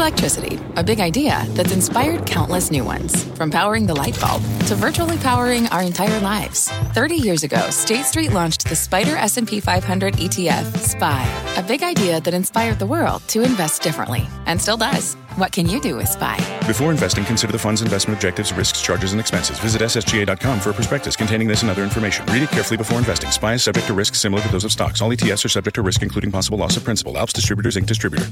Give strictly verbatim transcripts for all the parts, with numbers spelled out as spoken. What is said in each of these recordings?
Electricity, a big idea that's inspired countless new ones. From powering the light bulb to virtually powering our entire lives. thirty years ago, State Street launched the Spider S and P five hundred E T F, S P Y, a big idea that inspired the world to invest differently, and still does. What can you do with S P Y? Before investing, consider the fund's investment objectives, risks, charges, and expenses. Visit S S G A dot com for a prospectus containing this and other information. Read it carefully before investing. S P Y is subject to risks similar to those of stocks. All E T Fs are subject to risk, including possible loss of principal. Alps Distributors, Incorporated Distributor.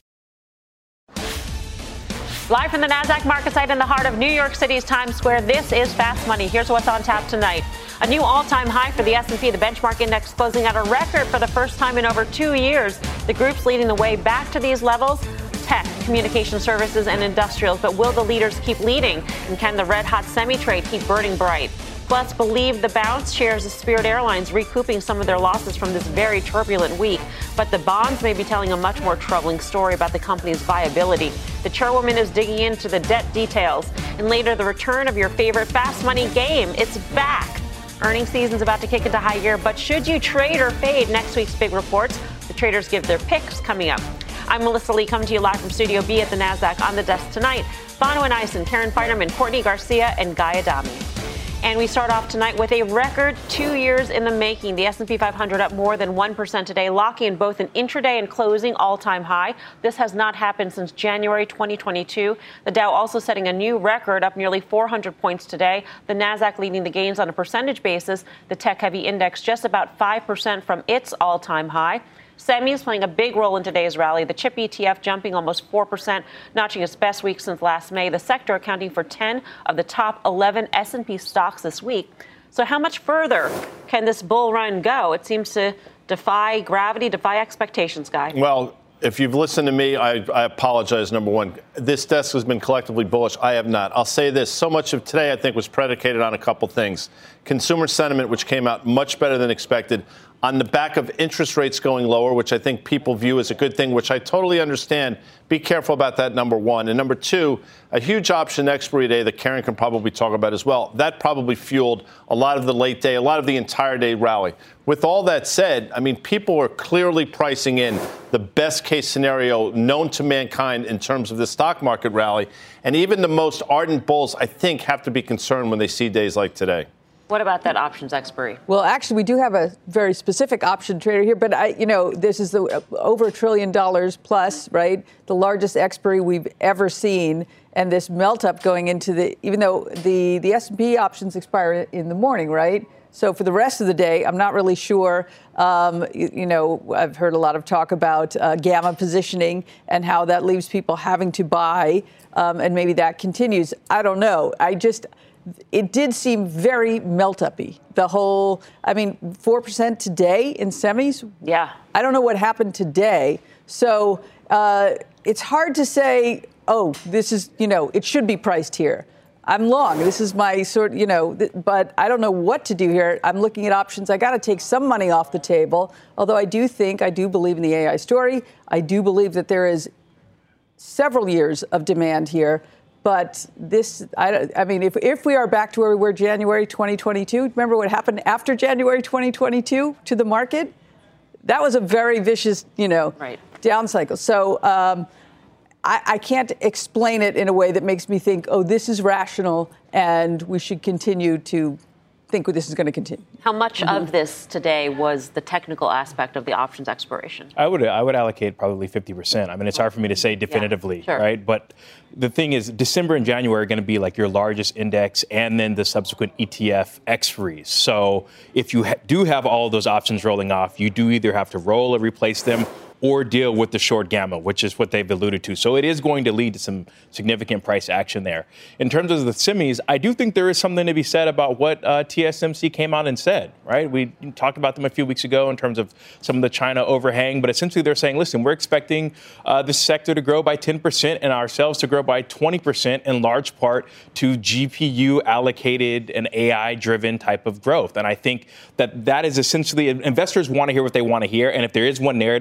Live from the NASDAQ market site in the heart of New York City's Times Square, this is Fast Money. Here's what's on tap tonight. A new all-time high for the S and P, the benchmark index closing at a record for the first time in over two years. The groups leading the way back to these levels: tech, communication services, and industrials. But will the leaders keep leading? And can the red-hot semi-trade keep burning bright? Plus, believe the bounce shares of Spirit Airlines recouping some of their losses from this very turbulent week. But the bonds may be telling a much more troubling story about the company's viability. The chairwoman is digging into the debt details. And later, the return of your favorite fast money game. It's back. Earnings season's about to kick into high gear, but should you trade or fade next week's big reports? The traders give their picks coming up. I'm Melissa Lee, coming to you live from Studio B at the NASDAQ. On the desk tonight, Bonawyn Eison, Karen Feinerman, Courtney Garcia, and Guy Adami. And we start off tonight with a record two years in the making. The S and P five hundred up more than one percent today, locking in both an intraday and closing all-time high. This has not happened since January twenty twenty-two. The Dow also setting a new record, up nearly four hundred points today. The Nasdaq leading the gains on a percentage basis. The tech-heavy index just about five percent from its all-time high. Semis playing a big role in today's rally. The chip E T F jumping almost four percent, notching its best week since last May. The sector accounting for ten of the top eleven S and P stocks this week. So how much further can this bull run go? It seems to defy gravity, defy expectations, Guy. Well, if you've listened to me, I, I apologize, number one. This desk has been collectively bullish. I have not. I'll say this. So much of today, I think, was predicated on a couple things. Consumer sentiment, which came out much better than expected, on the back of interest rates going lower, which I think people view as a good thing, which I totally understand. Be careful about that, number one. And number two, a huge option expiry day that Karen can probably talk about as well. That probably fueled a lot of the late day, a lot of the entire day rally. With all that said, I mean, people are clearly pricing in the best case scenario known to mankind in terms of the stock market rally. And even the most ardent bulls, I think, have to be concerned when they see days like today. What about that options expiry? Well, actually, we do have a very specific option trader here, but I, you know, this is the uh, over a trillion dollars plus, right? The largest expiry we've ever seen, and this melt up going into the, even though the the S and P options expire in the morning, right? So for the rest of the day, I'm not really sure. Um, you, you know, I've heard a lot of talk about uh, gamma positioning and how that leaves people having to buy, um, and maybe that continues. I don't know. I just. It did seem very melt-up-y. The whole, I mean, four percent today in semis? Yeah. I don't know what happened today. So uh, it's hard to say, oh, this is, you know, it should be priced here. I'm long. This is my sort, you know, th- but I don't know what to do here. I'm looking at options. I got to take some money off the table, although I do think, I do believe in the A I story. I do believe that there is several years of demand here. But this, I, I mean, if if we are back to where we were January twenty twenty-two, remember what happened after January twenty twenty-two to the market? That was a very vicious, you know, right. down cycle. So um, I, I can't explain it in a way that makes me think, oh, this is rational and we should continue to think this is going to continue. How much mm-hmm. of this today was the technical aspect of the options expiration? I would I would allocate probably fifty percent. I mean, it's hard for me to say definitively, yeah, sure. right? But the thing is, December and January are going to be like your largest index and then the subsequent E T F expiries. So if you ha- do have all of those options rolling off, you do either have to roll or replace them or deal with the short gamma, which is what they've alluded to. So it is going to lead to some significant price action there. In terms of the semis, I do think there is something to be said about what uh, T S M C came out and said, right? We talked about them a few weeks ago in terms of some of the China overhang, but essentially they're saying, listen, we're expecting uh, this sector to grow by ten percent and ourselves to grow by twenty percent, in large part to G P U allocated and A I driven type of growth. And I think that that is essentially, investors want to hear what they want to hear. And if there is one narrative that they want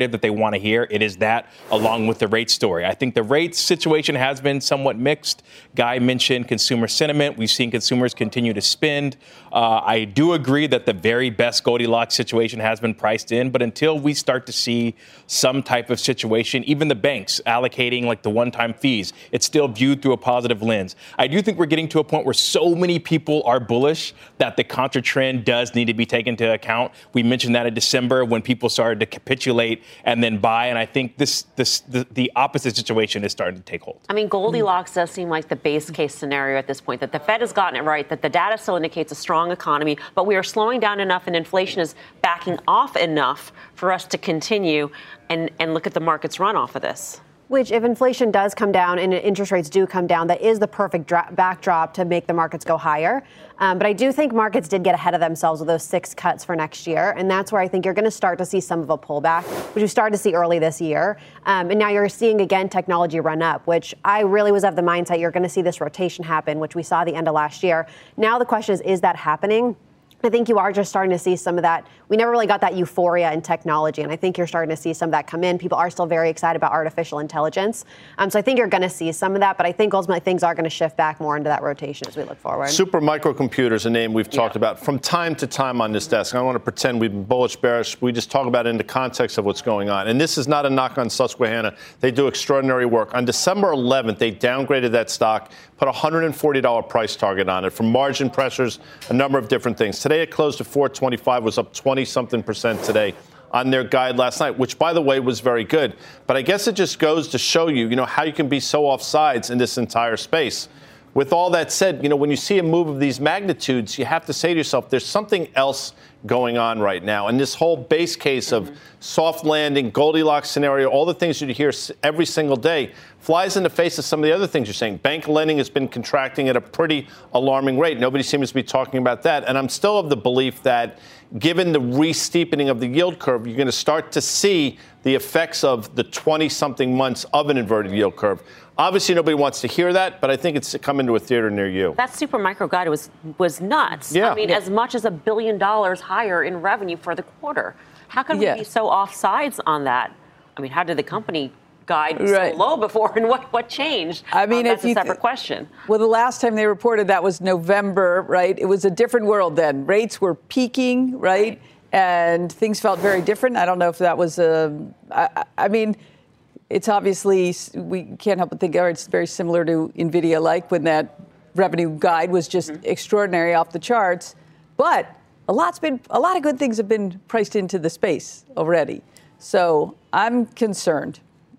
want to hear. It is that along with the rate story. I think the rate situation has been somewhat mixed. Guy mentioned consumer sentiment. We've seen consumers continue to spend. Uh, I do agree that the very best Goldilocks situation has been priced in, but until we start to see some type of situation, even the banks allocating like the one-time fees, it's still viewed through a positive lens. I do think we're getting to a point where so many people are bullish that the contra trend does need to be taken into account. We mentioned that in December when people started to capitulate and then buy, and I think this, this the, the opposite situation is starting to take hold. I mean, Goldilocks does seem like the base case scenario at this point, that the Fed has gotten it right, that the data still indicates a strong economy, but we are slowing down enough and inflation is backing off enough for us to continue and, and look at the markets run off of this. Which, if inflation does come down and interest rates do come down, that is the perfect dra- backdrop to make the markets go higher. Um, but I do think markets did get ahead of themselves with those six cuts for next year. And that's where I think you're going to start to see some of a pullback, which we started to see early this year. Um, and now you're seeing, again, technology run up, which I really was of the mindset you're going to see this rotation happen, which we saw at the end of last year. Now the question is, is that happening? I think you are just starting to see some of that. We never really got that euphoria in technology, and I think you're starting to see some of that come in. People are still very excited about artificial intelligence. Um, so I think you're going to see some of that, but I think ultimately things are going to shift back more into that rotation as we look forward. Super Microcomputers, a name we've talked yeah. about from time to time on this desk. I don't want to pretend we've been bullish, bearish. We just talk about it in the context of what's going on. And this is not a knock on Susquehanna. They do extraordinary work. On December eleventh, they downgraded that stock, put a one hundred forty dollars price target on it for margin pressures, a number of different things. Today, it closed at four twenty-five, was up twenty-something percent today on their guide last night, which, by the way, was very good. But I guess it just goes to show you, you know, how you can be so offsides in this entire space. With all that said, you know, when you see a move of these magnitudes, you have to say to yourself, there's something else going on right now. And this whole base case of soft landing, Goldilocks scenario, all the things you hear every single day flies in the face of some of the other things you're saying. Bank lending has been contracting at a pretty alarming rate. Nobody seems to be talking about that. And I'm still of the belief that given the re-steepening of the yield curve, you're going to start to see the effects of the twenty-something months of an inverted yield curve. Obviously, nobody wants to hear that, but I think it's coming to a theater near you. That super micro guide was was nuts. Yeah. I mean, yeah. as much as a billion dollars higher in revenue for the quarter. How can yeah. we be so offsides on that? I mean, how did the company guide right. so low before, and what, what changed? I mean, um, that's if you a separate th- question. Well, the last time they reported that was November, right? It was a different world then. Rates were peaking, right? right. And things felt very different. I don't know if that was a. I, I mean. It's obviously, we can't help but think oh, it's very similar to NVIDIA, like when that revenue guide was just mm-hmm. extraordinary off the charts. But a lot's been, a lot of good things have been priced into the space already. So I'm concerned.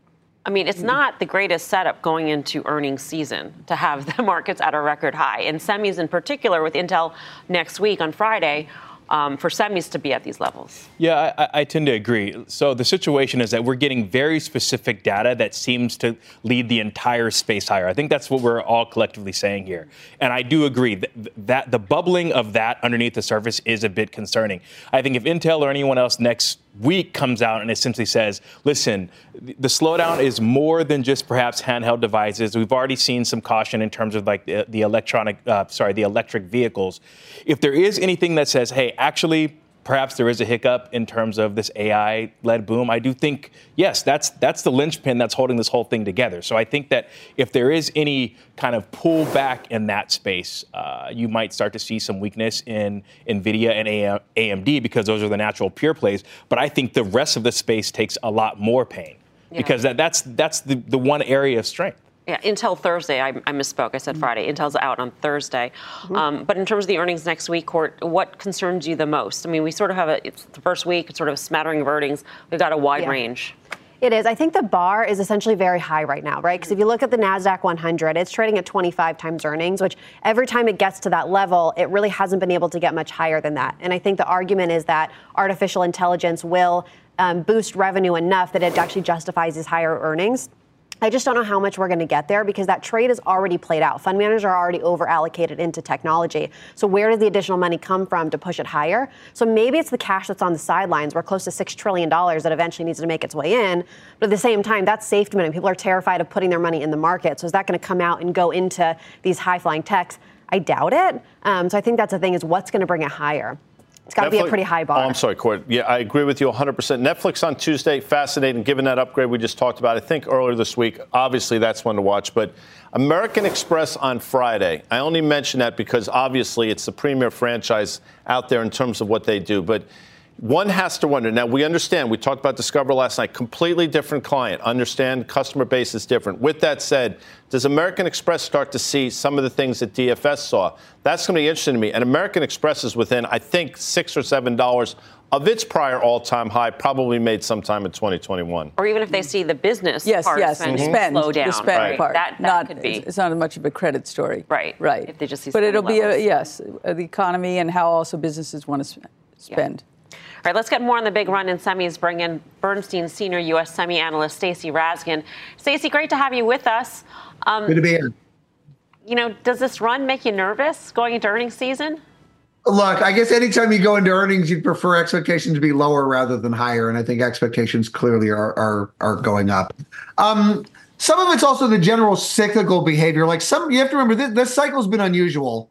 I mean, it's not the greatest setup going into earnings season to have the markets at a record high. And semis in particular, with Intel next week on Friday, Um, for semis to be at these levels. Yeah, I, I tend to agree. So the situation is that we're getting very specific data that seems to lead the entire space higher. I think that's what we're all collectively saying here. And I do agree that, that the bubbling of that underneath the surface is a bit concerning. I think if Intel or anyone else next week comes out and essentially says, listen, the slowdown is more than just perhaps handheld devices. We've already seen some caution in terms of like the, the electronic, uh, sorry, the electric vehicles. If there is anything that says, hey, actually, perhaps there is a hiccup in terms of this A I-led boom, I do think, yes, that's that's the linchpin that's holding this whole thing together. So I think that if there is any kind of pullback in that space, uh, you might start to see some weakness in NVIDIA and A M D because those are the natural pure plays. But I think the rest of the space takes a lot more pain yeah. because that, that's that's the, the one area of strength. Yeah, Intel Thursday. I, I misspoke. I said Friday. Intel's out on Thursday. Mm-hmm. Um, but in terms of the earnings next week, Court, what concerns you the most? I mean, we sort of have a, it's the first week, it's sort of a smattering of earnings. We've got a wide yeah. range. It is. I think the bar is essentially very high right now, right? Because if you look at the NASDAQ one hundred, it's trading at twenty-five times earnings, which every time it gets to that level, it really hasn't been able to get much higher than that. And I think the argument is that artificial intelligence will um, boost revenue enough that it actually justifies these higher earnings. I just don't know how much we're going to get there because that trade is already played out. Fund managers are already over allocated into technology. So where does the additional money come from to push it higher? So maybe it's the cash that's on the sidelines. We're close to six trillion dollars that eventually needs to make its way in. But at the same time, that's safety money. People are terrified of putting their money in the market. So is that going to come out and go into these high-flying techs? I doubt it. Um, so I think that's the thing is what's going to bring it higher. It's got to be a pretty high bar. Oh, I'm sorry, Court. Yeah, I agree with you one hundred percent. Netflix on Tuesday, fascinating, given that upgrade we just talked about. I think earlier this week, obviously that's one to watch. But American Express on Friday, I only mention that because obviously it's the premier franchise out there in terms of what they do. But one has to wonder. Now, we understand. We talked about Discover last night. Completely different client. Understand customer base is different. With that said, does American Express start to see some of the things that D F S saw? That's going to be interesting to me. And American Express is within, I think, six or seven dollars of its prior all-time high, probably made sometime in twenty twenty-one. Or even if they see the business yes, part yes, of spending spend, slow down. The spend right. part. That, that not, could be. It's not as much of a credit story. Right. Right. If they just see but it'll levels. be, a, yes, the economy and how also businesses want to spend. Yeah. All right, let's get more on the big run in semis. Bring in Bernstein senior U S semi analyst Stacey Raskin. Stacey, great to have you with us. Um, Good to be here. You know, does this run make you nervous going into earnings season? Look, I guess anytime you go into earnings, you'd prefer expectations to be lower rather than higher, and I think expectations clearly are are, are going up. Um, some of it's also the general cyclical behavior. Like some, you have to remember this, this cycle's been unusual.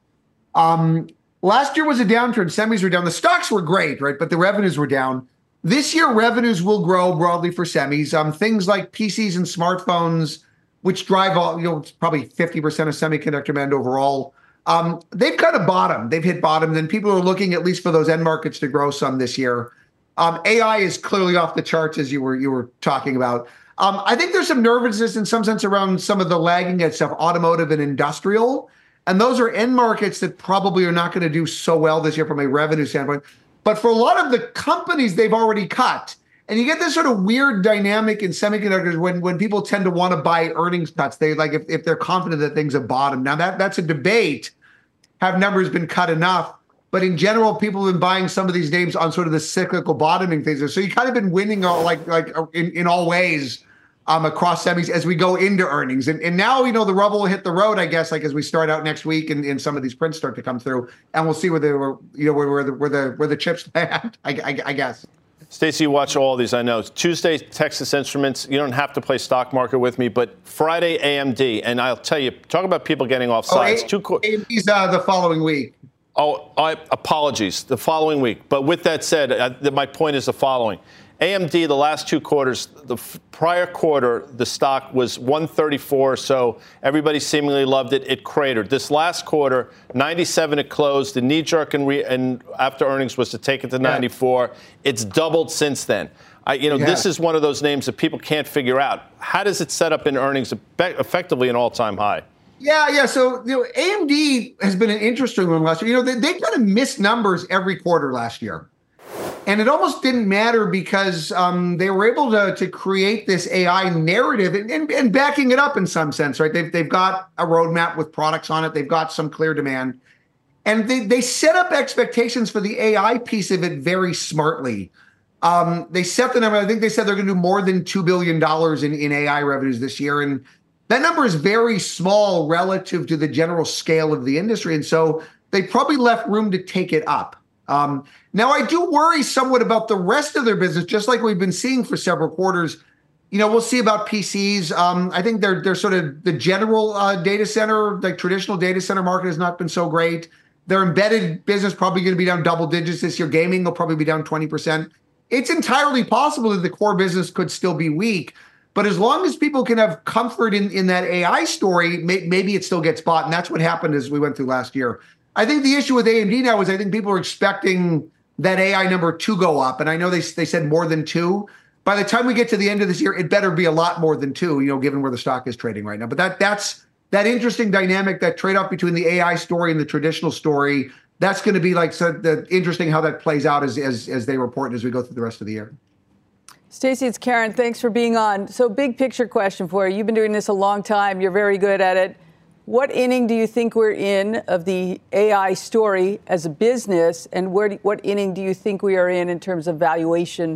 Um, Last year was a downturn. Semis were down. The stocks were great, right? But the revenues were down. This year, revenues will grow broadly for semis. Um, things like P Cs and smartphones, which drive all, you know, probably fifty percent of semiconductor demand overall. Um, they've kind of bottomed. They've hit bottom. And people are looking at least for those end markets to grow some this year. Um, A I is clearly off the charts, as you were you were talking about. Um, I think there's some nervousness in some sense around some of the lagging edge stuff, automotive and industrial. And those are end markets that probably are not going to do so well this year from a revenue standpoint. But for a lot of the companies, they've already cut. And you get this sort of weird dynamic in semiconductors when, when people tend to want to buy earnings cuts. They like if, if they're confident that things have bottomed. Now that that's a debate. Have numbers been cut enough? But in general, people have been buying some of these names on sort of the cyclical bottoming phases. So you kind of been winning all, like like in, in all ways. Um, across semis as we go into earnings. And, and now, you know, the rubble will hit the road, I guess, like as we start out next week and, and some of these prints start to come through. And we'll see where the, you know, where, where the, where the, where the chips land, I, I, I guess. Stacey, you watch all these, I know. Tuesday, Texas Instruments. You don't have to play stock market with me, but Friday, A M D. And I'll tell you, talk about people getting off sides. Oh, Two co- A M D's uh, the following week. Oh, I, apologies. The following week. But with that said, uh, the, my point is the following. A M D, the last two quarters, the f- prior quarter, the stock was one thirty-four, so everybody seemingly loved it. It cratered. This last quarter, ninety-seven it closed. The knee-jerk and, re- and after earnings was to take it to ninety-four. Yeah. It's doubled since then. I, you know, yeah. This is one of those names that people can't figure out. How does it set up in earnings effectively an all-time high? Yeah, yeah. So, you know, A M D has been an interesting one last year. You know, they, they kind of missed numbers every quarter last year. And it almost didn't matter because um, they were able to, to create this A I narrative and, and, and backing it up in some sense, right? They've, they've got a roadmap with products on it. They've got some clear demand. And they, they set up expectations for the A I piece of it very smartly. Um, they set the number, I think they said they're going to do more than two billion dollars in, in A I revenues this year. And that number is very small relative to the general scale of the industry. And so they probably left room to take it up. Um, now, I do worry somewhat about the rest of their business, just like we've been seeing for several quarters. You know, we'll see about P Cs. Um, I think they're they're sort of the general uh, data center, like traditional data center market has not been so great. Their embedded business probably going to be down double digits this year. Gaming will probably be down twenty percent. It's entirely possible that the core business could still be weak. But as long as people can have comfort in, in that A I story, may, maybe it still gets bought. And that's what happened as we went through last year. I think the issue with A M D now is I think people are expecting that A I number to go up. And I know they they said more than two. By the time we get to the end of this year, it better be a lot more than two, you know, given where the stock is trading right now. But that that's that interesting dynamic, that trade-off between the A I story and the traditional story, that's going to be like so the interesting how that plays out as, as, as they report and as we go through the rest of the year. Stacey, it's Karen. Thanks for being on. So big picture question for you. You've been doing this a long time. You're very good at it. What inning do you think we're in of the A I story as a business, and where do, what inning do you think we are in in terms of valuation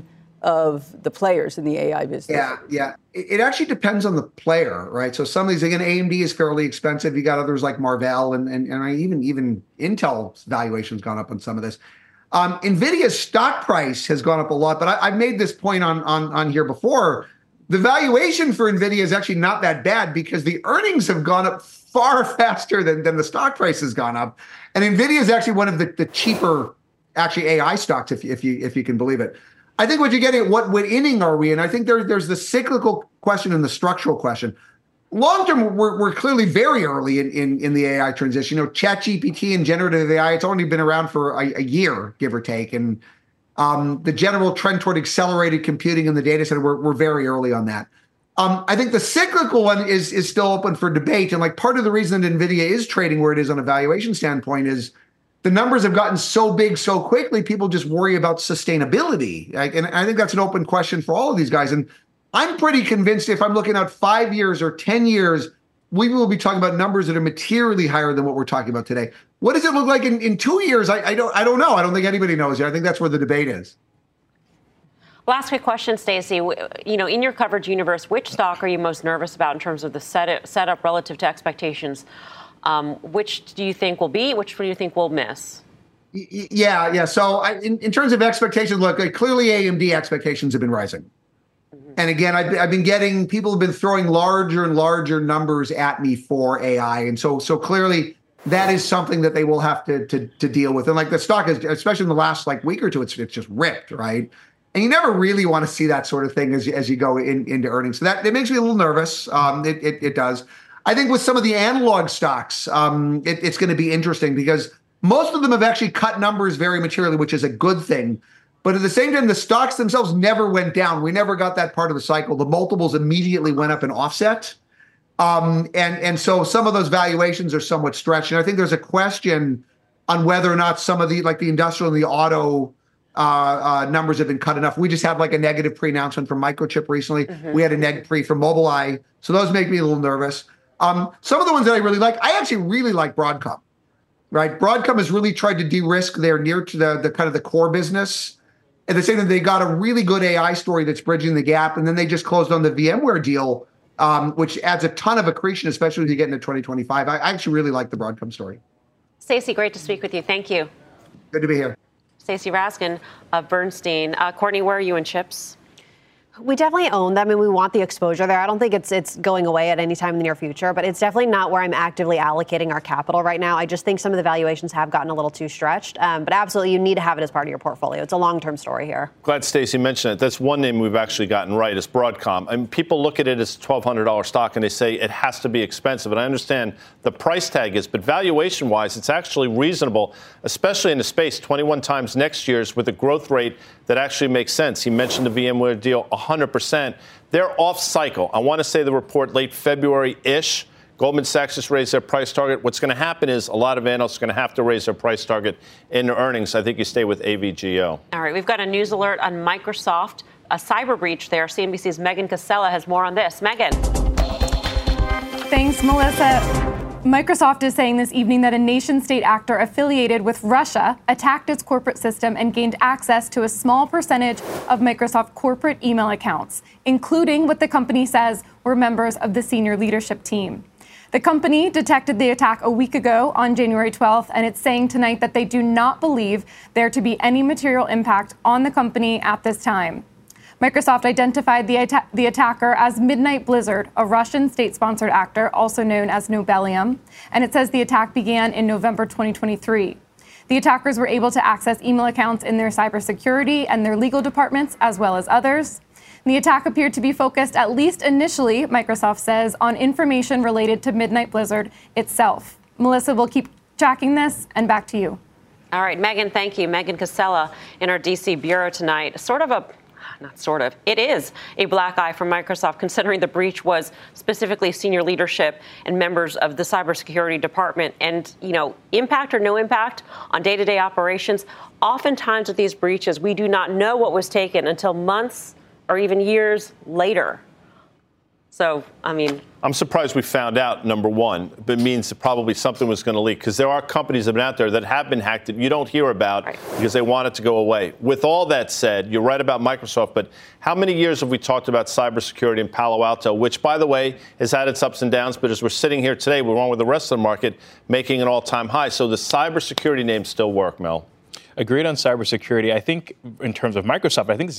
of the players in the A I business? Yeah, yeah. It, it actually depends on the player, right? So some of these, again, A M D is fairly expensive. You got others like Marvell, and and, and I even even Intel's valuation's gone up on some of this. Um, NVIDIA's stock price has gone up a lot, but I, I've made this point on on on here before. The valuation for NVIDIA is actually not that bad because the earnings have gone up far faster than, than the stock price has gone up. And NVIDIA is actually one of the, the cheaper actually A I stocks, if, if you if you can believe it. I think what you're getting at, what, what inning are we in? I think there, there's the cyclical question and the structural question. Long term, we're, we're clearly very early in, in, in the A I transition. You know, ChatGPT and generative A I, it's only been around for a, a year, give or take. And um, the general trend toward accelerated computing in the data center, we're, we're very early on that. Um, I think the cyclical one is, is still open for debate. And like part of the reason that NVIDIA is trading where it is on a valuation standpoint is the numbers have gotten so big so quickly, people just worry about sustainability. Like, and I think that's an open question for all of these guys. And I'm pretty convinced if I'm looking at five years or ten years, we will be talking about numbers that are materially higher than what we're talking about today. What does it look like in, in two years? I, I don't I don't know. I don't think anybody knows yet. I think that's where the debate is. Last quick question, Stacey. You know, in your coverage universe, which stock are you most nervous about in terms of the set setup relative to expectations? Um, which do you think will beat? Which do you think will miss? Yeah, yeah. So I, in, in terms of expectations, look, like clearly A M D expectations have been rising. Mm-hmm. And again, I've, I've been getting, people have been throwing larger and larger numbers at me for A I. And so so clearly that is something that they will have to, to, to deal with. And like the stock is, especially in the last like week or two, it's, it's just ripped, right? And you never really want to see that sort of thing as, as you go in, into earnings. So that, that makes me a little nervous. Um, it, it, it does. I think with some of the analog stocks, um, it, it's going to be interesting because most of them have actually cut numbers very materially, which is a good thing. But at the same time, the stocks themselves never went down. We never got that part of the cycle. The multiples immediately went up and offset. Um, and, and so some of those valuations are somewhat stretched. And I think there's a question on whether or not some of the, like the industrial and the auto uh, uh, numbers have been cut enough. We just had like a negative pre-announcement from Microchip recently. Mm-hmm. We had a neg pre from Mobileye. So those make me a little nervous. Um, some of the ones that I really like, I actually really like Broadcom, right? Broadcom has really tried to de-risk their near to the, the kind of the core business. At the same time, they got a really good A I story that's bridging the gap. And then they just closed on the VMware deal, um, which adds a ton of accretion, especially as you get into twenty twenty-five. I, I actually really like the Broadcom story. Stacey, great to speak with you. Thank you. Good to be here. Stacey Raskin of Bernstein. Uh, Courtney, where are you in chips? We definitely own them, and we want the exposure there. I don't think it's it's going away at any time in the near future, but it's definitely not where I'm actively allocating our capital right now. I just think some of the valuations have gotten a little too stretched. Um, but absolutely, you need to have it as part of your portfolio. It's a long-term story here. Glad Stacey mentioned it. That's one name we've actually gotten right is Broadcom. I mean, people look at it as a twelve hundred dollars stock, and they say it has to be expensive. And I understand the price tag is, but valuation-wise, it's actually reasonable, especially in the space, twenty-one times next year's with a growth rate that actually makes sense. He mentioned the VMware deal, one hundred percent. They're off cycle. I want to say the report late February-ish. Goldman Sachs just raised their price target. What's going to happen is a lot of analysts are going to have to raise their price target in their earnings. I think you stay with A V G O. All right, we've got a news alert on Microsoft, a cyber breach there. C N B C's Megan Casella has more on this. Megan. Thanks, Melissa. Microsoft is saying this evening that a nation-state actor affiliated with Russia attacked its corporate system and gained access to a small percentage of Microsoft corporate email accounts, including what the company says were members of the senior leadership team. The company detected the attack a week ago on January twelfth, and it's saying tonight that they do not believe there to be any material impact on the company at this time. Microsoft identified the, atta- the attacker as Midnight Blizzard, a Russian state-sponsored actor, also known as Nobelium, and it says the attack began in November twenty twenty-three. The attackers were able to access email accounts in their cybersecurity and their legal departments, as well as others. The attack appeared to be focused, at least initially, Microsoft says, on information related to Midnight Blizzard itself. Melissa will keep tracking this, and back to you. All right, Megan, thank you. Megan Casella in our D C bureau tonight. Sort of a Not sort of. It is a black eye for Microsoft, considering the breach was specifically senior leadership and members of the cybersecurity department. And, you know, impact or no impact on day-to-day operations. Oftentimes with these breaches, we do not know what was taken until months or even years later. So, I mean, I'm surprised we found out, number one, but it means that probably something was going to leak, because there are companies that have been out there that have been hacked that you don't hear about right. because they want it to go away. With all that said, you're right about Microsoft, but how many years have we talked about cybersecurity in Palo Alto, which, by the way, has had its ups and downs, but as we're sitting here today, we're along with the rest of the market, making an all-time high. So the cybersecurity names still work, Mel. Agreed on cybersecurity. I think in terms of Microsoft, I think this is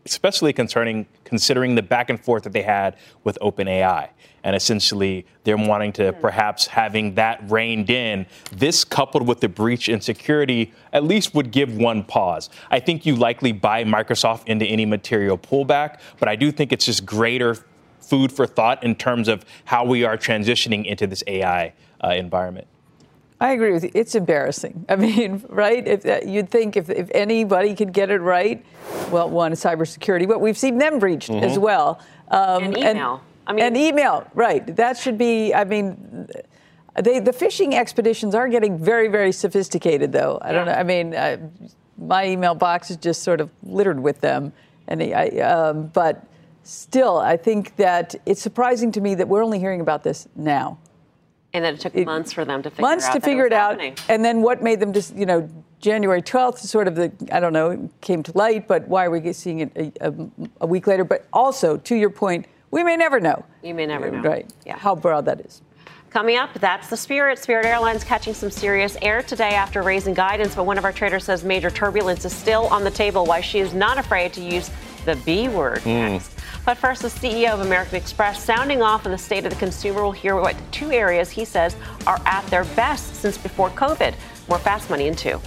especially concerning considering the back and forth that they had with OpenAI. And essentially, they're wanting to perhaps having that reined in. This, coupled with the breach in security, at least would give one pause. I think you likely buy Microsoft into any material pullback, but I do think it's just greater food for thought in terms of how we are transitioning into this A I uh, environment. I agree with you. It's embarrassing. I mean, right? If uh, you'd think if, if anybody could get it right, well, one is cybersecurity, but we've seen them breached mm-hmm. as well. Um, and email. And, I mean, and email, right? That should be. I mean, they, the phishing expeditions are getting very, very sophisticated, though. I yeah. don't know. I mean, uh, my email box is just sort of littered with them, and I, um, but still, I think that it's surprising to me that we're only hearing about this now. And that it took months for them to figure months out. Months to figure it, it out. Happening. And then what made them just, you know, January twelfth, sort of the, I don't know, came to light, but why are we seeing it a, a, a week later? But also, to your point, we may never know. You may never know. Right. Yeah. How broad that is. Coming up, that's the Spirit. Spirit Airlines catching some serious air today after raising guidance, but one of our traders says major turbulence is still on the table, why she is not afraid to use the B word mm. next. But first, the C E O of American Express sounding off on the state of the consumer. We'll hear what two areas he says are at their best since before COVID. More Fast Money in two.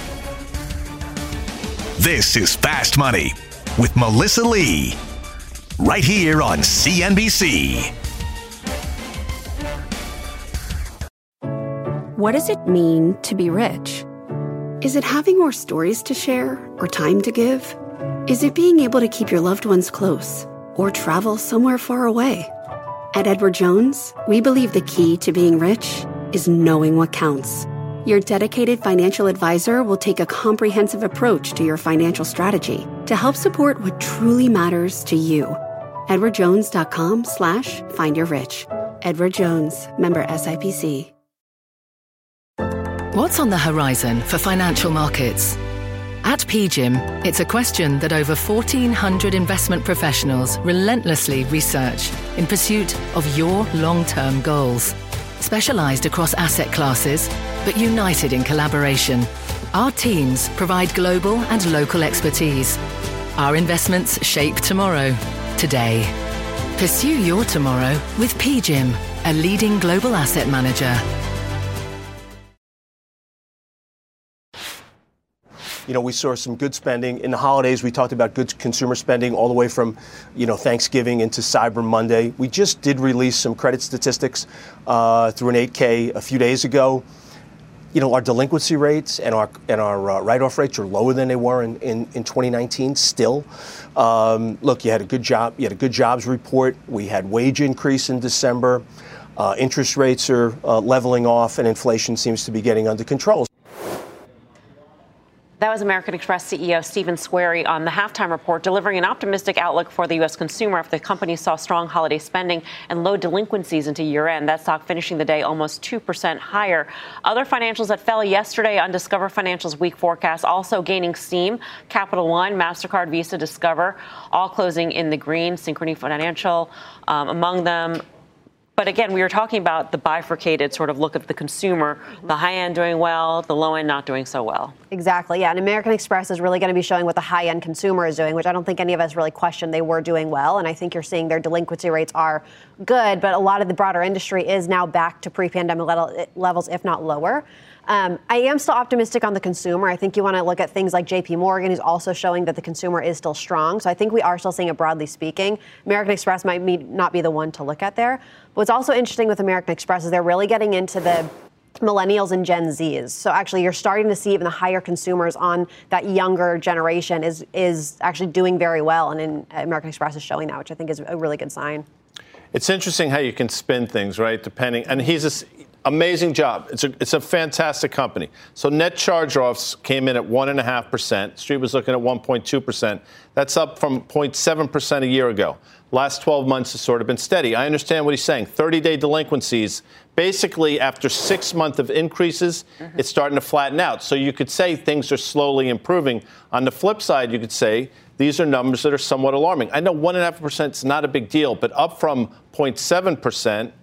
This is Fast Money with Melissa Lee, right here on C N B C. What does it mean to be rich? Is it having more stories to share or time to give? Is it being able to keep your loved ones close or travel somewhere far away? At Edward Jones, we believe the key to being rich is knowing what counts. Your dedicated financial advisor will take a comprehensive approach to your financial strategy to help support what truly matters to you. edwardjones.com slash find your rich. Edward Jones, member S I P C. What's on the horizon for financial markets? At P G I M, it's a question that over fourteen hundred investment professionals relentlessly research in pursuit of your long-term goals. Specialized across asset classes, but united in collaboration, our teams provide global and local expertise. Our investments shape tomorrow, today. Pursue your tomorrow with P G I M, a leading global asset manager. You know, we saw some good spending. In the holidays, we talked about good consumer spending all the way from, you know, Thanksgiving into Cyber Monday. We just did release some credit statistics uh, through an eight K a few days ago. You know, our delinquency rates and our and our uh, write-off rates are lower than they were in, in, in twenty nineteen still. Um, look, you had a good job. You had a good jobs report. We had wage increase in December. Uh, interest rates are uh, leveling off, and inflation seems to be getting under control. That was American Express C E O Stephen Squeri on the halftime report, delivering an optimistic outlook for the U S consumer after the company saw strong holiday spending and low delinquencies into year-end. That stock finishing the day almost two percent higher. Other financials that fell yesterday on Discover Financial's week forecast also gaining steam. Capital One, MasterCard, Visa, Discover, all closing in the green. Synchrony Financial um, among them. But again, we were talking about the bifurcated sort of look of the consumer, the high end doing well, the low end not doing so well. Exactly, yeah. And American Express is really going to be showing what the high end consumer is doing, which I don't think any of us really questioned they were doing well. And I think you're seeing their delinquency rates are good, but a lot of the broader industry is now back to pre-pandemic levels, if not lower. Um, I am still optimistic on the consumer. I think you want to look at things like J P Morgan, who's also showing that the consumer is still strong. So I think we are still seeing it broadly speaking. American Express might be, not be the one to look at there. But what's also interesting with American Express is they're really getting into the millennials and Gen Zs. So actually you're starting to see even the higher consumers on that younger generation is is actually doing very well. And in, American Express is showing that, which I think is a really good sign. It's interesting how you can spin things, right? Depending. And he's a amazing job. It's a it's a fantastic company. So net charge-offs came in at one and a half percent. Street was looking at one point two percent. That's up from zero point seven percent a year ago. Last twelve months has sort of been steady. I understand what he's saying. thirty-day delinquencies, basically after six months of increases, mm-hmm. it's starting to flatten out. So you could say things are slowly improving. On the flip side, you could say these are numbers that are somewhat alarming. I know one and a half percent is not a big deal, but up from zero point seven percent.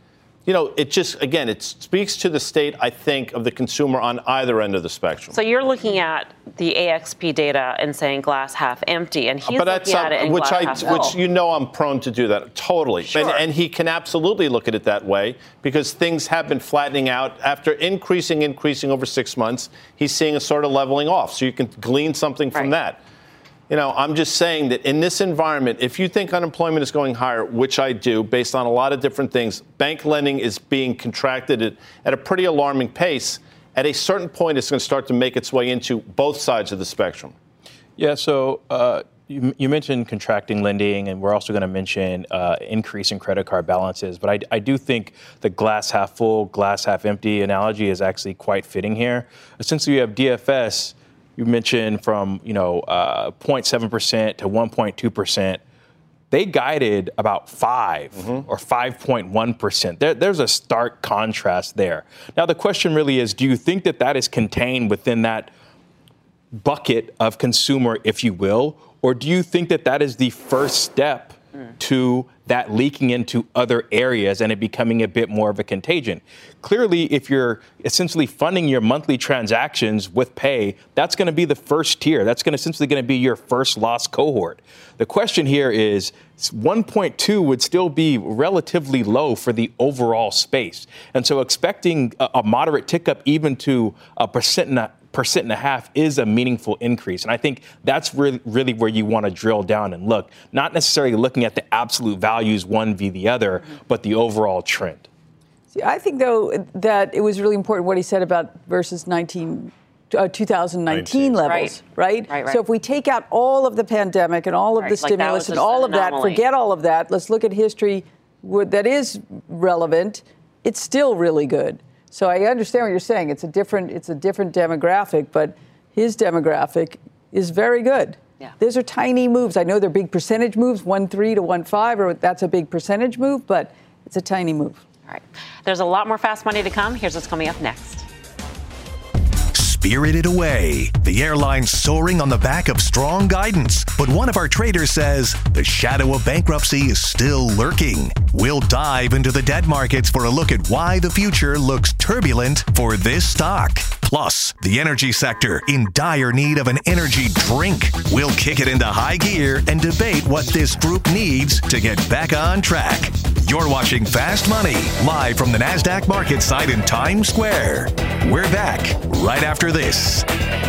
you know, it just, again, it speaks to the state, I think, of the consumer on either end of the spectrum. So you're looking at the A X P data and saying glass half empty, and he's but looking at it in which glass I, half full. Which you know I'm prone to do that, totally. Sure. And, and he can absolutely look at it that way because things have been flattening out. After increasing, increasing over six months, he's seeing a sort of leveling off. So you can glean something from right. that. You know, I'm just saying that in this environment, if you think unemployment is going higher, which I do, based on a lot of different things, bank lending is being contracted at, at a pretty alarming pace. At a certain point, it's going to start to make its way into both sides of the spectrum. Yeah, so uh, you, you mentioned contracting lending, and we're also going to mention uh, increasing credit card balances. But I, I do think the glass half full, glass half empty analogy is actually quite fitting here. Essentially, you have D F S. You mentioned from, you know, uh, zero point seven percent to one point two percent. They guided about five mm-hmm. or five point one percent. There, there's a stark contrast there. Now, the question really is, do you think that that is contained within that bucket of consumer, if you will, or do you think that that is the first step mm. to that leaking into other areas and it becoming a bit more of a contagion? Clearly, if you're essentially funding your monthly transactions with pay, that's going to be the first tier. That's going to essentially going to be your first loss cohort. The question here is one point two would still be relatively low for the overall space. And so expecting a, a moderate tick up even to a percent and a percent and a half is a meaningful increase. And I think that's really, really where you want to drill down and look, not necessarily looking at the absolute values one v the other, mm-hmm. but the overall trend. See, I think, though, that it was really important what he said about versus nineteen, uh, twenty nineteen levels, right. Right? Right, right? So if we take out all of the pandemic and all of right. the stimulus like and all an of that, anomaly. forget all of that, let's look at history that is relevant, it's still really good. So I understand what you're saying. It's a different, it's a different demographic, but his demographic is very good. Yeah. Those are tiny moves. I know they're big percentage moves, one three to one five, or that's a big percentage move, but it's a tiny move. All right. There's a lot more fast money to come. Here's what's coming up next. Spirited Away. The airline soaring on the back of strong guidance. But one of our traders says the shadow of bankruptcy is still lurking. We'll dive into the debt markets for a look at why the future looks turbulent for this stock. Plus, the energy sector in dire need of an energy drink. We'll kick it into high gear and debate what this group needs to get back on track. You're watching Fast Money, live from the NASDAQ market site in Times Square. We're back right after this.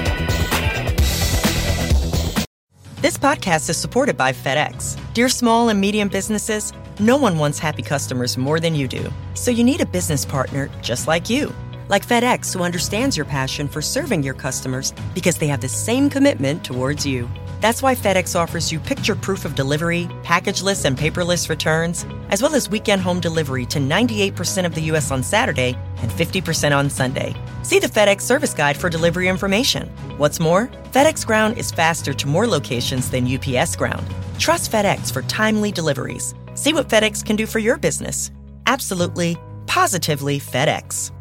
This podcast is supported by FedEx. Dear small and medium businesses, no one wants happy customers more than you do. So you need a business partner just like you. Like FedEx, who understands your passion for serving your customers because they have the same commitment towards you. That's why FedEx offers you picture proof of delivery, packageless and paperless returns, as well as weekend home delivery to ninety-eight percent of the U S on Saturday and fifty percent on Sunday. See the FedEx service guide for delivery information. What's more, FedEx Ground is faster to more locations than U P S Ground. Trust FedEx for timely deliveries. See what FedEx can do for your business. Absolutely, positively FedEx.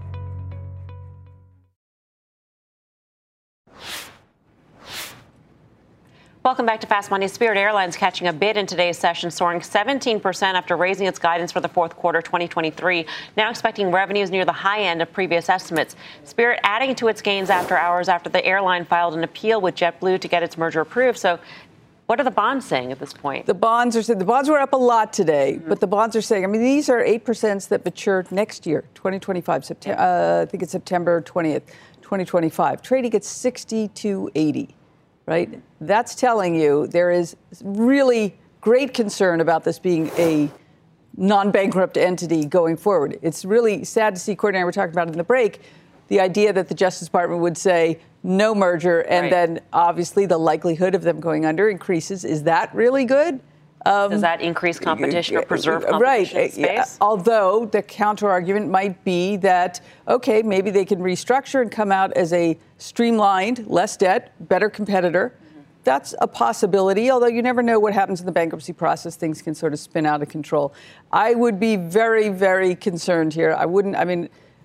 Welcome back to Fast Money. Spirit Airlines catching a bid in today's session, soaring seventeen percent after raising its guidance for the fourth quarter twenty twenty-three, now expecting revenues near the high end of previous estimates. Spirit adding to its gains after hours after the airline filed an appeal with JetBlue to get its merger approved. So what are the bonds saying at this point? The bonds are the bonds were up a lot today, mm-hmm. but the bonds are saying, I mean, these are eight percent that mature next year, twenty twenty-five, September, uh, I think it's September twentieth, twenty twenty-five, trading at sixty-two eighty. Right? That's telling you there is really great concern about this being a non-bankrupt entity going forward. It's really sad to see, Courtney and I were talking about it in the break, the idea that the Justice Department would say no merger, and right. then obviously the likelihood of them going under increases. Is that really good? Um, Does that increase competition or preserve competition right. in space? Although the counter-argument might be that, okay, maybe they can restructure and come out as a streamlined, less debt, better competitor. Mm-hmm. That's a possibility, although you never know what happens in the bankruptcy process. Things can sort of spin out of control. I would be very, very concerned here. I wouldn't, I mean,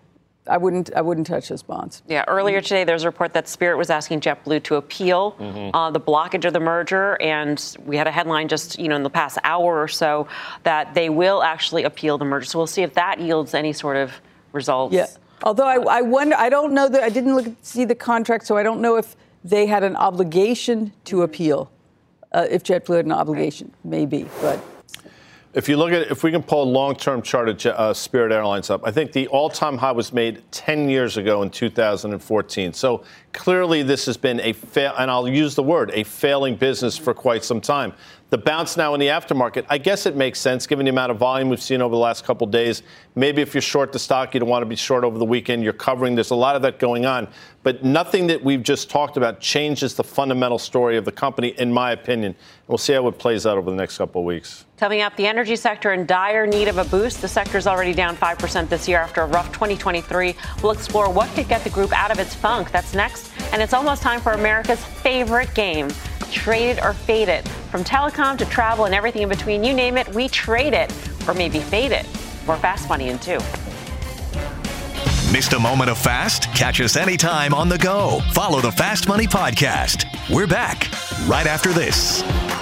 I wouldn't. I wouldn't touch those bonds. Yeah. Earlier today, there's a report that Spirit was asking JetBlue to appeal mm-hmm. uh, the blockage of the merger, and we had a headline just you know in the past hour or so that they will actually appeal the merger. So we'll see if that yields any sort of results. Yeah. Although I, I wonder, I don't know that I didn't look see the contract, so I don't know if they had an obligation to appeal. Uh, if JetBlue had an obligation, maybe, but. If you look at it, if we can pull a long-term chart of uh, Spirit Airlines up, I think the all-time high was made ten years ago in two thousand fourteen. So clearly this has been a fail, and I'll use the word, a failing business for quite some time. The bounce now in the aftermarket, I guess it makes sense given the amount of volume we've seen over the last couple of days. Maybe if you're short the stock, you don't want to be short over the weekend. You're covering. There's a lot of that going on. But nothing that we've just talked about changes the fundamental story of the company, in my opinion. We'll see how it plays out over the next couple of weeks. Coming up, the energy sector in dire need of a boost. The sector's already down five percent this year after a rough twenty twenty-three. We'll explore what could get the group out of its funk. That's next. And it's almost time for America's favorite game, Trade It or Fade It. From telecom to travel and everything in between, you name it, we trade it or maybe fade it. More Fast Money in two. Missed a moment of Fast? Catch us anytime on the go. Follow the Fast Money Podcast. We're back right after this.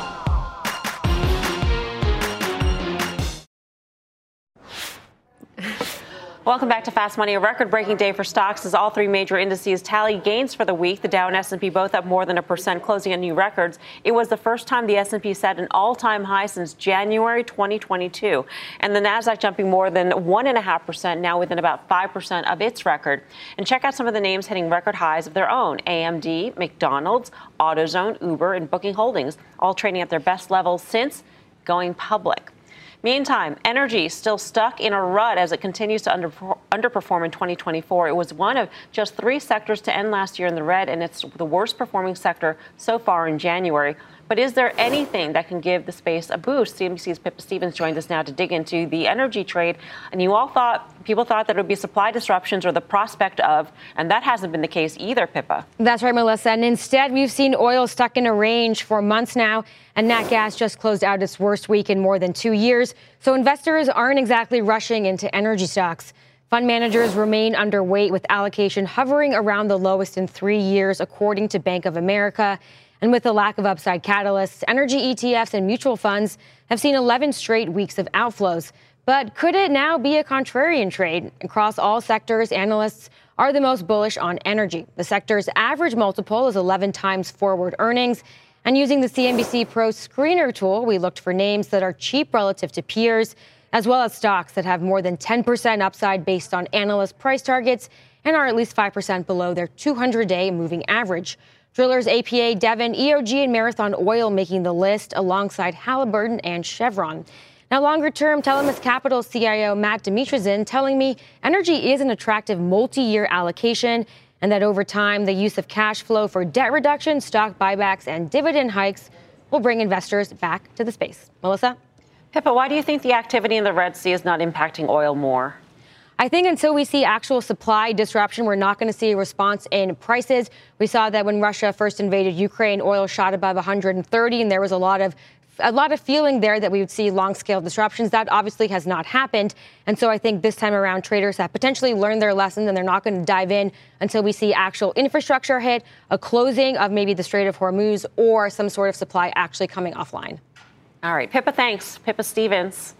Welcome back to Fast Money. A record-breaking day for stocks as all three major indices tally gains for the week. The Dow and S and P both up more than a percent, closing at new records. It was the first time the S and P set an all-time high since January twenty twenty-two. And the Nasdaq jumping more than one point five percent, now within about five percent of its record. And check out some of the names hitting record highs of their own. A M D, McDonald's, AutoZone, Uber, and Booking Holdings, all trading at their best levels since going public. Meantime, energy still stuck in a rut as it continues to under, underperform in twenty twenty-four. It was one of just three sectors to end last year in the red, and it's the worst performing sector so far in January. But is there anything that can give the space a boost? C N B C's Pippa Stevens joined us now to dig into the energy trade. And you all thought, people thought that it would be supply disruptions or the prospect of, and that hasn't been the case either, Pippa. That's right, Melissa. And instead, we've seen oil stuck in a range for months now. And nat gas just closed out its worst week in more than two years. So investors aren't exactly rushing into energy stocks. Fund managers remain underweight with allocation hovering around the lowest in three years, according to Bank of America. And with the lack of upside catalysts, energy E T Fs and mutual funds have seen eleven straight weeks of outflows. But could it now be a contrarian trade? Across all sectors, analysts are the most bullish on energy. The sector's average multiple is eleven times forward earnings. And using the C N B C Pro Screener tool, we looked for names that are cheap relative to peers, as well as stocks that have more than ten percent upside based on analyst price targets and are at least five percent below their two hundred day moving average. Drillers A P A, Devon, E O G, and Marathon Oil making the list alongside Halliburton and Chevron. Now, longer term, Telemus Capital C I O Matt Dimitrizen telling me energy is an attractive multi-year allocation and that over time, the use of cash flow for debt reduction, stock buybacks, and dividend hikes will bring investors back to the space. Melissa? Pippa, why do you think the activity in the Red Sea is not impacting oil more? I think until we see actual supply disruption, we're not going to see a response in prices. We saw that when Russia first invaded Ukraine, oil shot above one hundred thirty, and there was a lot of a lot of feeling there that we would see long-scale disruptions. That obviously has not happened. And so I think this time around, traders have potentially learned their lesson, and they're not going to dive in until we see actual infrastructure hit, a closing of maybe the Strait of Hormuz, or some sort of supply actually coming offline. All right. Pippa, thanks. Pippa Stevens.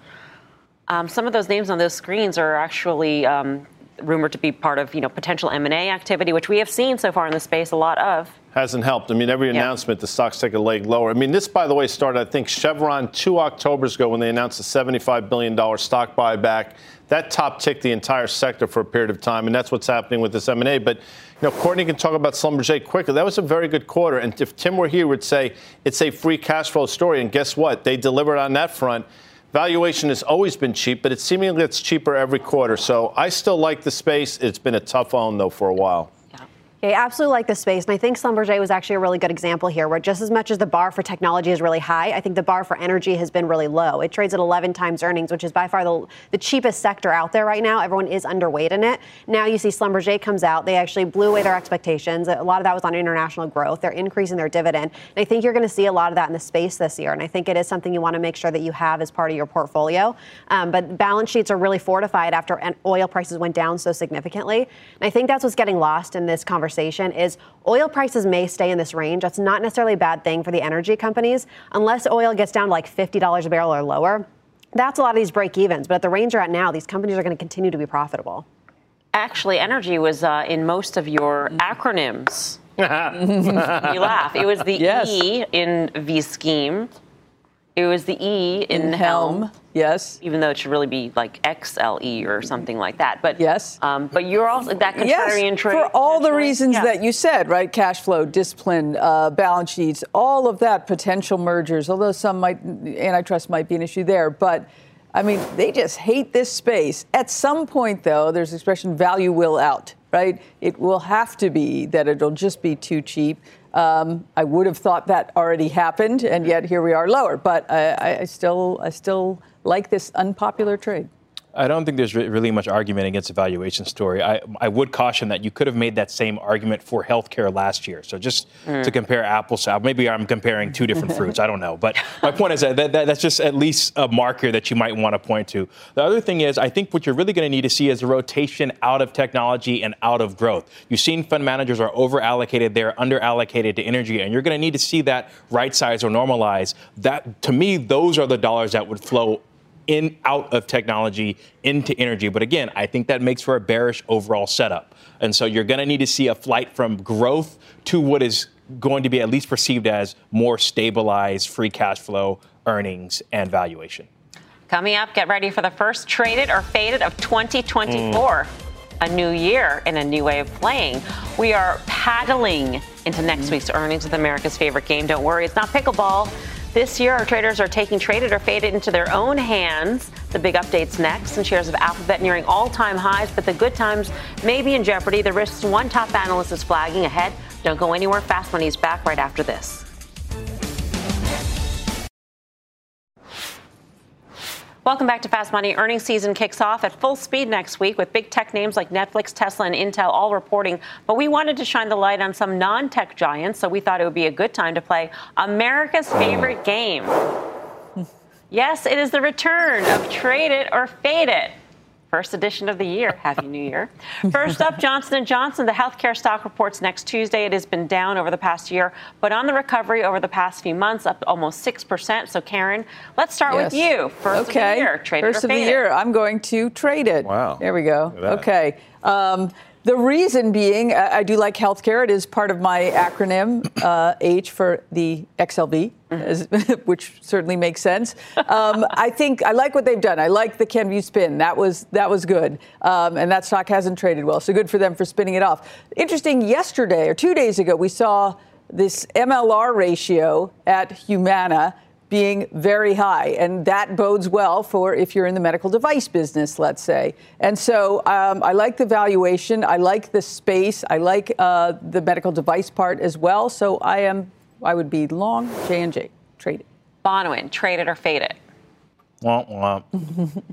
Um, some of those names on those screens are actually um, rumored to be part of, you know, potential M and A activity, which we have seen so far in the space a lot of. Hasn't helped. I mean, every yeah. announcement, the stocks take a leg lower. I mean, this, by the way, started, I think, Chevron two Octobers ago when they announced a seventy-five billion dollars stock buyback. That top ticked the entire sector for a period of time, and that's what's happening with this M and A. But, you know, Courtney can talk about Schlumberger quickly. That was a very good quarter. And if Tim were here, would say it's a free cash flow story. And guess what? They delivered on that front. Valuation has always been cheap, but it seemingly gets cheaper every quarter. So I still like the space. It's been a tough own, though, for a while. Yeah. Yeah, I absolutely like this space. And I think Schlumberger was actually a really good example here, where just as much as the bar for technology is really high, I think the bar for energy has been really low. It trades at eleven times earnings, which is by far the, the cheapest sector out there right now. Everyone is underweight in it. Now you see Schlumberger comes out. They actually blew away their expectations. A lot of that was on international growth. They're increasing their dividend. And I think you're going to see a lot of that in the space this year. And I think it is something you want to make sure that you have as part of your portfolio. Um, but balance sheets are really fortified after oil prices went down so significantly. And I think that's what's getting lost in this conversation. Is oil prices may stay in this range. That's not necessarily a bad thing for the energy companies unless oil gets down to like fifty dollars a barrel or lower. That's a lot of these break evens. But at the range they're at now, these companies are going to continue to be profitable. Actually, energy was uh, in most of your acronyms. You laugh. It was the yes. E in V scheme. It was the E in, in Helm. Helm. Yes. Even though it should really be like X L E or something like that. But yes. Um, but you're also that contrarian yes, trade. For all the reasons yeah. that you said, right? Cash flow, discipline, uh, balance sheets, all of that, potential mergers, although some might, antitrust might be an issue there. But I mean, they just hate this space. At some point, though, there's the expression value will out, right? It will have to be that it'll just be too cheap. Um, I would have thought that already happened, and yet here we are lower. But I, I still, I still like this unpopular trade. I don't think there's really much argument against the valuation story. I, I would caution that you could have made that same argument for healthcare last year. So just mm. to compare apples to apples, maybe I'm comparing two different fruits. I don't know. But my point is that, that that's just at least a marker that you might want to point to. The other thing is, I think what you're really going to need to see is a rotation out of technology and out of growth. You've seen fund managers are over-allocated, they're under-allocated to energy, and you're going to need to see that right-size or normalize. That, to me, those are the dollars that would flow in out of technology into energy. But again, I think that makes for a bearish overall setup. And so you're going to need to see a flight from growth to what is going to be at least perceived as more stabilized free cash flow, earnings, and valuation. Coming up, get ready for the first traded or faded of twenty twenty-four. Mm. A new year and a new way of playing. We are paddling into next week's earnings with America's favorite game. Don't worry, it's not pickleball. This year, our traders are taking traded or faded into their own hands. The big updates next, and shares of Alphabet nearing all-time highs, but the good times may be in jeopardy. The risks one top analyst is flagging ahead. Don't go anywhere. Fast Money is back right after this. Welcome back to Fast Money. Earnings season kicks off at full speed next week with big tech names like Netflix, Tesla, and Intel all reporting. But we wanted to shine the light on some non-tech giants, so we thought it would be a good time to play America's favorite game. Yes, it is the return of Trade It or Fade It. First edition of the year. Happy New Year. First up, Johnson and Johnson. The healthcare stock reports next Tuesday. It has been down over the past year, but on the recovery over the past few months, up almost six percent. So, Karen, let's start yes. with you. First okay. of the year. Trade First it or of fade the year. it. I'm going to trade it. Wow. There we go. Okay. Um, the reason being, uh, I do like healthcare. It is part of my acronym, uh, H for the X L V. As, which certainly makes sense. Um, I think I like what they've done. I like the Kenvue spin. That was that was good. Um, and that stock hasn't traded well. So good for them for spinning it off. Interesting, yesterday or two days ago, we saw this M L R ratio at Humana being very high. And that bodes well for if you're in the medical device business, let's say. And so um, I like the valuation. I like the space. I like uh, the medical device part as well. So I am I would be long J and J. Trade it. Bonwin, trade it or fade it? Womp womp.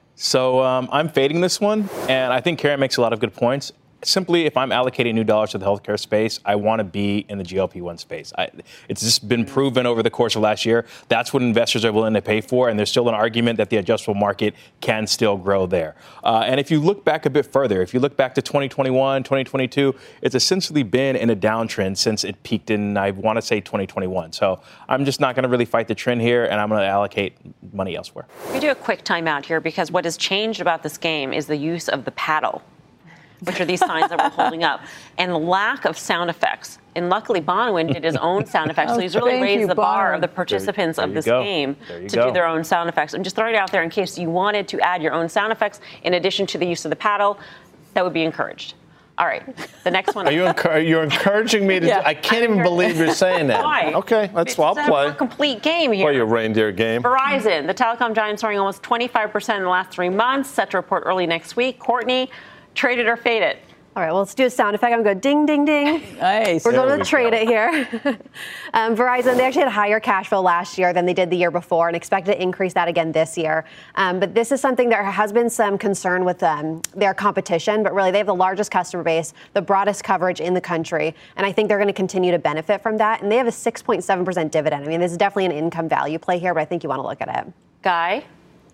So um, I'm fading this one, and I think Karen makes a lot of good points. Simply, if I'm allocating new dollars to the healthcare space, I want to be in the G L P one space. I, it's just been proven over the course of last year. That's what investors are willing to pay for, and there's still an argument that the adjustable market can still grow there. Uh, and if you look back a bit further, if you look back to twenty twenty-one, twenty twenty-two, it's essentially been in a downtrend since it peaked in, I want to say, twenty twenty-one. So I'm just not going to really fight the trend here, and I'm going to allocate money elsewhere. We do a quick timeout here because what has changed about this game is the use of the paddle, which are these signs that we're holding up, and lack of sound effects. And luckily, Bonwin did his own sound effects, so he's really oh, raised you, the bar Bonwin. of the participants there, of there this go. game to go. do their own sound effects. I'm just throwing it out there in case you wanted to add your own sound effects in addition to the use of the paddle. That would be encouraged. All right, the next one. Are you encu- you're encouraging me to? Yeah. Do, I can't even believe you're saying that. Why? Okay, let's. I'll It's play. a complete game here. Play your reindeer game. Verizon, the telecom giant, soaring almost twenty-five percent in the last three months, set to report early next week. Courtney, trade it or fade it? All right, well, let's do a sound effect. I'm going ding, ding, ding. Nice. We're There going to we trade go. it here. um, Verizon, they actually had higher cash flow last year than they did the year before and expect to increase that again this year. Um, but this is something there has been some concern with um, their competition, but really they have the largest customer base, the broadest coverage in the country, and I think they're going to continue to benefit from that. And they have a six point seven percent dividend. I mean, this is definitely an income value play here, but I think you want to look at it. Guy?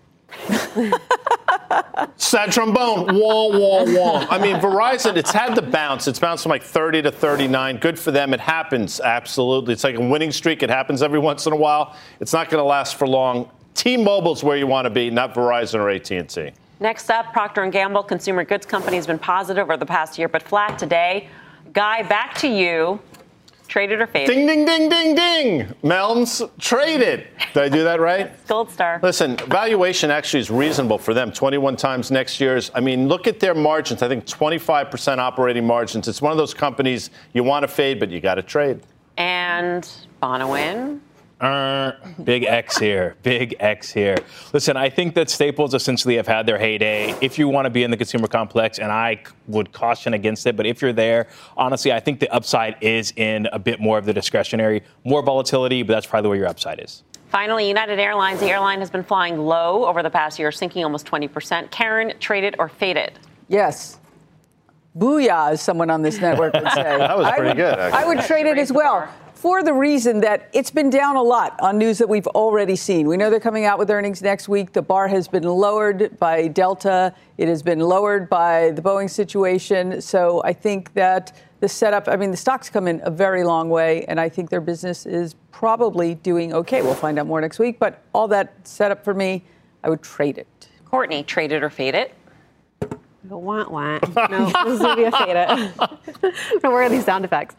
Sad trombone, wah, wah, wah. I mean, Verizon, it's had the bounce. It's bounced from like thirty to thirty-nine. Good for them. It happens, absolutely. It's like a winning streak. It happens every once in a while. It's not going to last for long. T-Mobile's where you want to be, not Verizon or A T and T. Next up, Procter and Gamble, consumer goods company, has been positive over the past year, but flat today. Guy, back to you. Traded or faded? Ding, ding, ding, ding, ding. Melms, traded. Did I do that right? Gold star. Listen, valuation actually is reasonable for them. twenty-one times next year's. I mean, look at their margins. I think twenty-five percent operating margins. It's one of those companies you want to fade, but you got to trade. And Bonawyn. Uh, big X here. Big X here. Listen, I think that staples essentially have had their heyday. If you want to be in the consumer complex, and I would caution against it, but if you're there, honestly, I think the upside is in a bit more of the discretionary, more volatility, but that's probably where your upside is. Finally, United Airlines. The airline has been flying low over the past year, sinking almost twenty percent. Karen, traded or faded? Yes. Booyah, as someone on this network would say. That was pretty I would, good, actually. I would trade it as well. For the reason that it's been down a lot on news that we've already seen. We know they're coming out with earnings next week. The bar has been lowered by Delta. It has been lowered by the Boeing situation. So I think that the setup, I mean, the stock's come in a very long way, and I think their business is probably doing okay. We'll find out more next week. But all that setup for me, I would trade it. Courtney, traded or faded? Wah, wah. No, this is going to be a fade. Don't worry, these sound effects.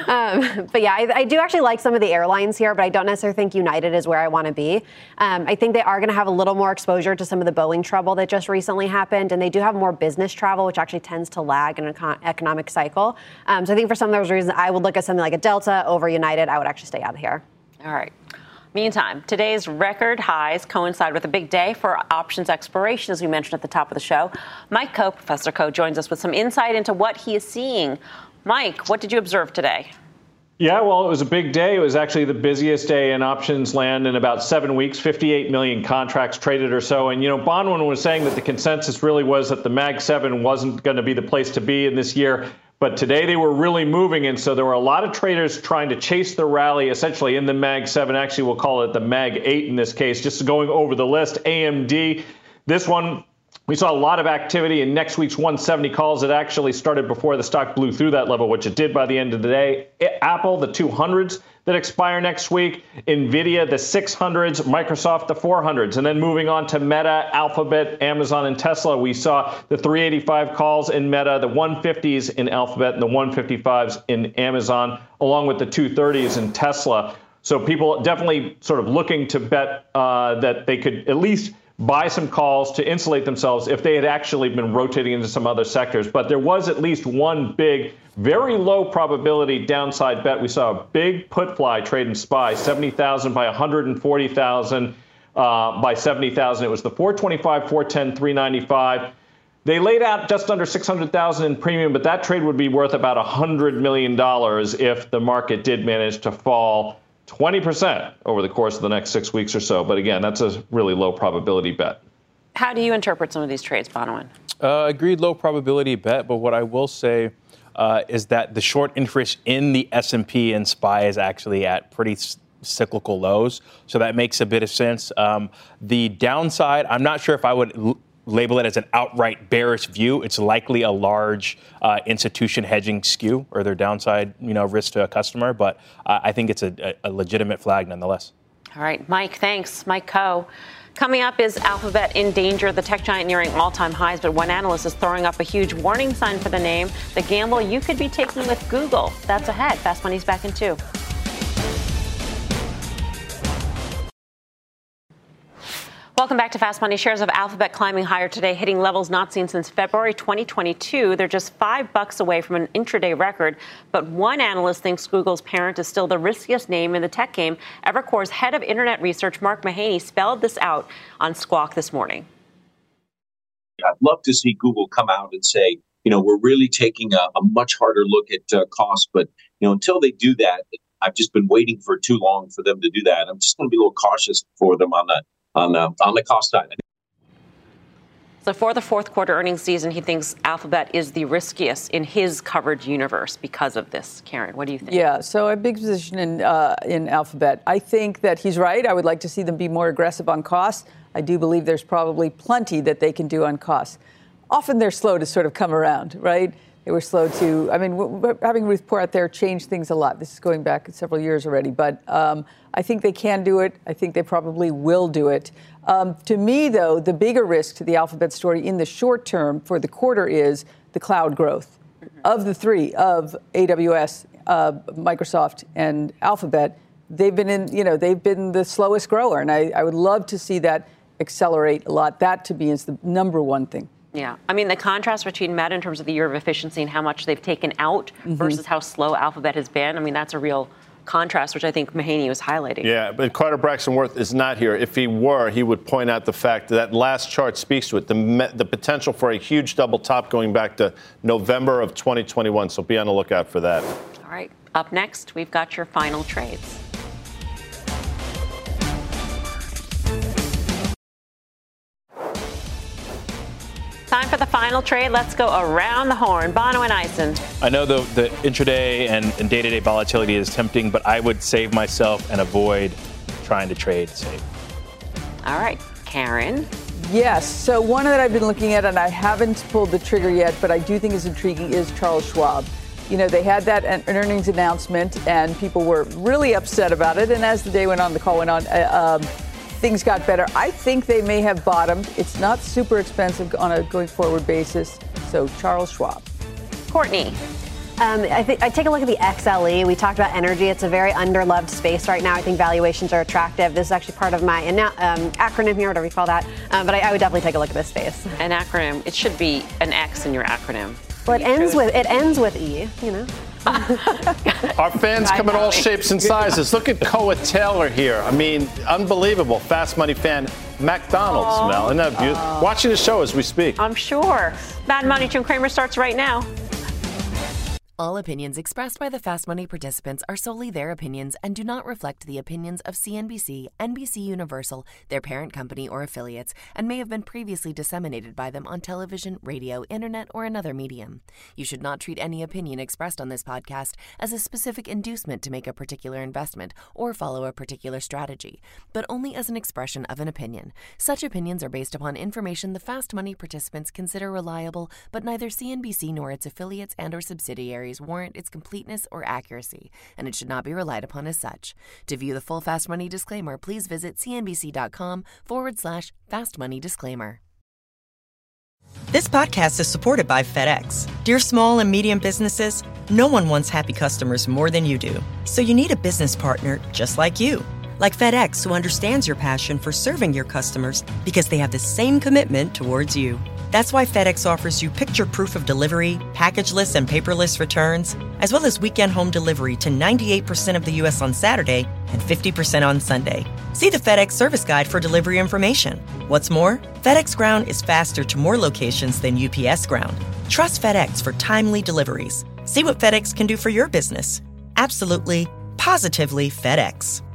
Um, but yeah, I, I do actually like some of the airlines here, but I don't necessarily think United is where I want to be. Um, I think they are going to have a little more exposure to some of the Boeing trouble that just recently happened, and they do have more business travel, which actually tends to lag in an econ- economic cycle. Um, so I think for some of those reasons, I would look at something like a Delta over United. I would actually stay out of here. All right. Meantime, today's record highs coincide with a big day for options expiration, as we mentioned at the top of the show. Mike Coe, Professor Coe, joins us with some insight into what he is seeing. Mike, what did you observe today? Yeah, well, it was a big day. It was actually the busiest day in options land in about seven weeks, fifty-eight million contracts traded or so. And, you know, Bonawyn was saying that the consensus really was that the Mag seven wasn't going to be the place to be in this year. But today they were really moving, and so there were a lot of traders trying to chase the rally, essentially in the Mag seven. Actually, we'll call it the Mag eight in this case, just going over the list. A M D, this one, we saw a lot of activity in next week's one seventy calls. It actually started before the stock blew through that level, which it did by the end of the day. Apple, the two hundreds that expire next week. NVIDIA, the six hundreds. Microsoft, the four hundreds. And then moving on to Meta, Alphabet, Amazon, and Tesla, we saw the three eighty-five calls in Meta, the one fifties in Alphabet, and the one fifty-fives in Amazon, along with the two thirties in Tesla. So people definitely sort of looking to bet uh, that they could at least buy some calls to insulate themselves if they had actually been rotating into some other sectors. But there was at least one big, very low probability downside bet. We saw a big put fly trade in S P Y, seventy thousand by one hundred forty thousand uh, by seventy thousand. It was the four twenty-five, four ten, three ninety-five. They laid out just under six hundred thousand in premium, but that trade would be worth about one hundred million dollars if the market did manage to fall twenty percent over the course of the next six weeks or so. But again, that's a really low probability bet. How do you interpret some of these trades, Bonawyn? Uh, agreed, low probability bet. But what I will say uh, is that the short interest in the S and P and S P Y is actually at pretty s- cyclical lows. So that makes a bit of sense. Um, the downside, I'm not sure if I would l- label it as an outright bearish view. It's likely a large uh, institution hedging skew or their downside, you know, risk to a customer. But uh, I think it's a, a legitimate flag nonetheless. All right, Mike, thanks. Mike Coe. Coming up, is Alphabet in danger? The tech giant nearing all-time highs, but one analyst is throwing up a huge warning sign for the name. The gamble you could be taking with Google. That's ahead. Fast Money's back in two. Welcome back to Fast Money. Shares of Alphabet climbing higher today, hitting levels not seen since February twenty twenty-two. They're just five bucks away from an intraday record. But one analyst thinks Google's parent is still the riskiest name in the tech game. Evercore's head of internet research, Mark Mahaney, spelled this out on Squawk this morning. I'd love to see Google come out and say, you know, we're really taking a, a much harder look at uh, cost. But, you know, until they do that, I've just been waiting for too long for them to do that. I'm just going to be a little cautious for them on the on the, on the cost side. So for the fourth quarter earnings season, he thinks Alphabet is the riskiest in his coverage universe because of this. Karen, what do you think? Yeah, so a big position in uh, in Alphabet. I think that he's right. I would like to see them be more aggressive on costs. I do believe there's probably plenty that they can do on costs. Often they're slow to sort of come around, right? They were slow to, I mean, w- w- having Ruth Porat there changed things a lot. This is going back several years already, but um, I think they can do it. I think they probably will do it. Um, to me, though, the bigger risk to the Alphabet story in the short term for the quarter is the cloud growth. Mm-hmm. Of the three, of A W S, uh, Microsoft, and Alphabet, they've been in, you know, they've been the slowest grower, and I, I would love to see that accelerate a lot. That, to me, is the number one thing. Yeah. I mean, the contrast between Meta in terms of the year of efficiency and how much they've taken out mm-hmm. versus how slow Alphabet has been, I mean, that's a real contrast, which I think Mahaney was highlighting. Yeah, but Carter Braxton Worth is not here. If he were, he would point out the fact that, that last chart speaks to it, the, the potential for a huge double top going back to November of twenty twenty-one. So be on the lookout for that. All right. Up next, we've got your final trades. Time for the final trade. Let's go around the horn. Bono and Eisen. I know the, the intraday and, and day-to-day volatility is tempting, but I would save myself and avoid trying to trade safe. All right. Karen. Yes. So one that I've been looking at, and I haven't pulled the trigger yet, but I do think is intriguing, is Charles Schwab. You know, they had that an earnings announcement, and people were really upset about it. And as the day went on, the call went on, uh, um, things got better. I think they may have bottomed. It's not super expensive on a going forward basis. So Charles Schwab. Courtney. Um, I think I take a look at the X L E. We talked about energy. It's a very underloved space right now. I think valuations are attractive. This is actually part of my um, acronym here, whatever you call that. Um, but I, I would definitely take a look at this space. An acronym. It should be an X in your acronym. Well, it ends with it ends with E. You know. Our fans come in all shapes and sizes. Look at Koa Taylor here. I mean, unbelievable. Fast Money fan, McDonald's, Aww. Mel. Isn't that beautiful? Aww. Watching the show as we speak. I'm sure. Mad Money, Jim Cramer starts right now. All opinions expressed by the Fast Money participants are solely their opinions and do not reflect the opinions of C N B C, N B C Universal, their parent company, or affiliates, and may have been previously disseminated by them on television, radio, internet, or another medium. You should not treat any opinion expressed on this podcast as a specific inducement to make a particular investment or follow a particular strategy, but only as an expression of an opinion. Such opinions are based upon information the Fast Money participants consider reliable, but neither C N B C nor its affiliates and or subsidiaries warrant its completeness or accuracy, and it should not be relied upon as such. To view the full Fast Money disclaimer, please visit cnbc.com forward slash Fast Money disclaimer. This podcast is supported by FedEx. Dear small and medium businesses, no one wants happy customers more than you do. So you need a business partner just like you. Like FedEx, who understands your passion for serving your customers because they have the same commitment towards you. That's why FedEx offers you picture proof of delivery, packageless and paperless returns, as well as weekend home delivery to ninety-eight percent of the U S on Saturday and fifty percent on Sunday. See the FedEx service guide for delivery information. What's more, FedEx Ground is faster to more locations than U P S Ground. Trust FedEx for timely deliveries. See what FedEx can do for your business. Absolutely, positively FedEx.